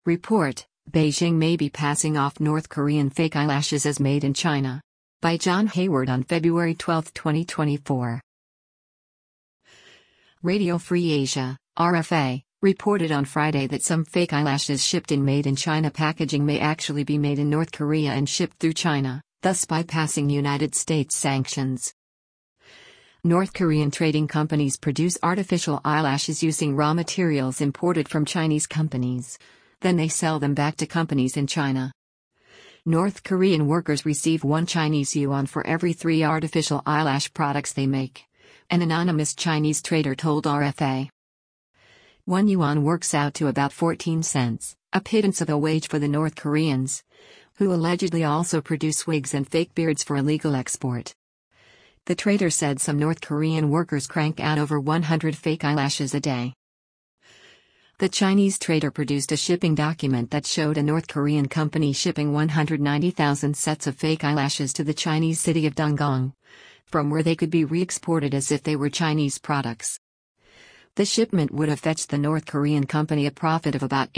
Report: Beijing may be passing off North Korean fake eyelashes as made in China. By John Hayward on February 12, 2024. Radio Free Asia, RFA, reported on Friday that some fake eyelashes shipped in made in China packaging may actually be made in North Korea and shipped through China, thus bypassing United States sanctions. North Korean trading companies produce artificial eyelashes using raw materials imported from Chinese companies. Then they sell them back to companies in China. North Korean workers receive 1 Chinese yuan for every 3 artificial eyelash products they make, an anonymous Chinese trader told RFA. 1 yuan works out to about 14 cents, a pittance of a wage for the North Koreans, who allegedly also produce wigs and fake beards for illegal export. The trader said some North Korean workers crank out over 100 fake eyelashes a day. The Chinese trader produced a shipping document that showed a North Korean company shipping 190,000 sets of fake eyelashes to the Chinese city of Dongguan, from where they could be re-exported as if they were Chinese products. The shipment would have fetched the North Korean company a profit of about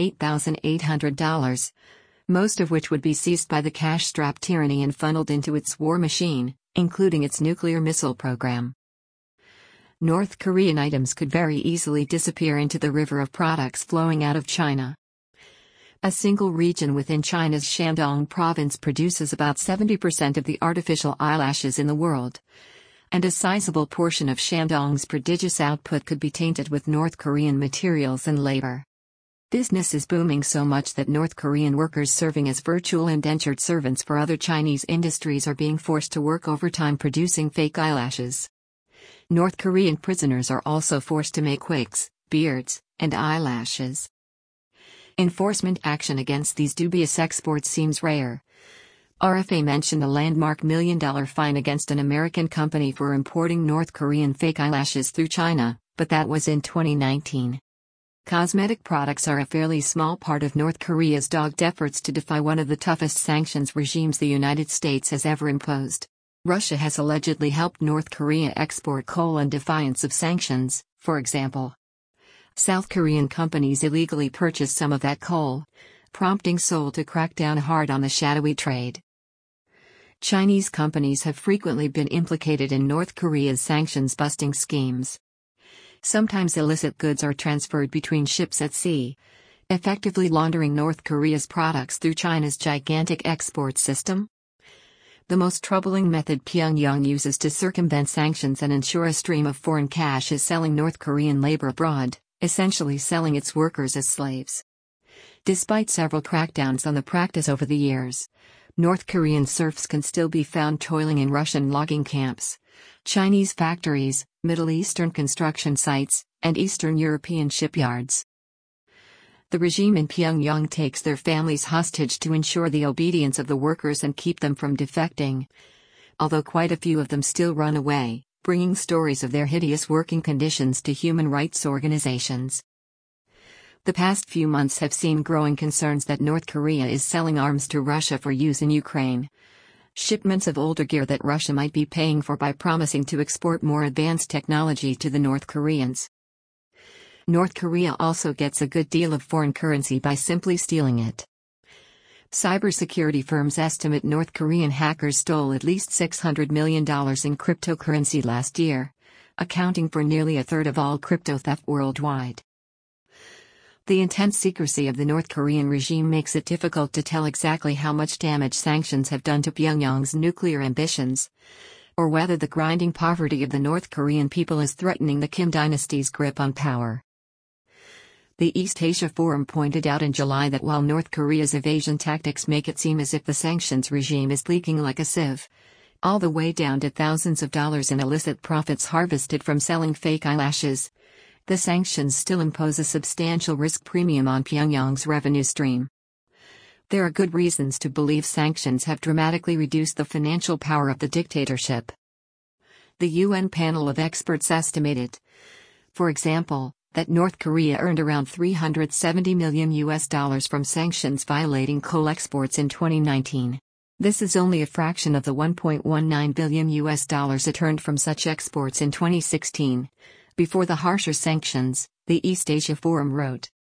$8,800, most of which would be seized by the cash-strapped tyranny and funneled into its war machine, including its nuclear missile program. North Korean items could very easily disappear into the river of products flowing out of China. A single region within China's Shandong province produces about 70% of the artificial eyelashes in the world, and a sizable portion of Shandong's prodigious output could be tainted with North Korean materials and labor. Business is booming so much that North Korean workers serving as virtual indentured servants for other Chinese industries are being forced to work overtime producing fake eyelashes. North Korean prisoners are also forced to make wigs, beards, and eyelashes. Enforcement action against these dubious exports seems rare. RFA mentioned a landmark $1 million fine against an American company for importing North Korean fake eyelashes through China, but that was in 2019. Cosmetic products are a fairly small part of North Korea's dogged efforts to defy one of the toughest sanctions regimes the United States has ever imposed. Russia has allegedly helped North Korea export coal in defiance of sanctions, for example. South Korean companies illegally purchased some of that coal, prompting Seoul to crack down hard on the shadowy trade. Chinese companies have frequently been implicated in North Korea's sanctions-busting schemes. Sometimes illicit goods are transferred between ships at sea, effectively laundering North Korea's products through China's gigantic export system. The most troubling method Pyongyang uses to circumvent sanctions and ensure a stream of foreign cash is selling North Korean labor abroad, essentially selling its workers as slaves. Despite several crackdowns on the practice over the years, North Korean serfs can still be found toiling in Russian logging camps, Chinese factories, Middle Eastern construction sites, and Eastern European shipyards. The regime in Pyongyang takes their families hostage to ensure the obedience of the workers and keep them from defecting, although quite a few of them still run away, bringing stories of their hideous working conditions to human rights organizations. The past few months have seen growing concerns that North Korea is selling arms to Russia for use in Ukraine. Shipments of older gear that Russia might be paying for by promising to export more advanced technology to the North Koreans. North Korea also gets a good deal of foreign currency by simply stealing it. Cybersecurity firms estimate North Korean hackers stole at least $600 million in cryptocurrency last year, accounting for nearly a third of all crypto theft worldwide. The intense secrecy of the North Korean regime makes it difficult to tell exactly how much damage sanctions have done to Pyongyang's nuclear ambitions, or whether the grinding poverty of the North Korean people is threatening the Kim dynasty's grip on power. The East Asia Forum pointed out in July that while North Korea's evasion tactics make it seem as if the sanctions regime is leaking like a sieve, all the way down to thousands of dollars in illicit profits harvested from selling fake eyelashes, the sanctions still impose a substantial risk premium on Pyongyang's revenue stream. There are good reasons to believe sanctions have dramatically reduced the financial power of the dictatorship. The UN panel of experts estimated, for example, that North Korea earned around $370 million from sanctions violating coal exports in 2019. This is only a fraction of the $1.19 billion it earned from such exports in 2016, before the harsher sanctions, the East Asia Forum wrote.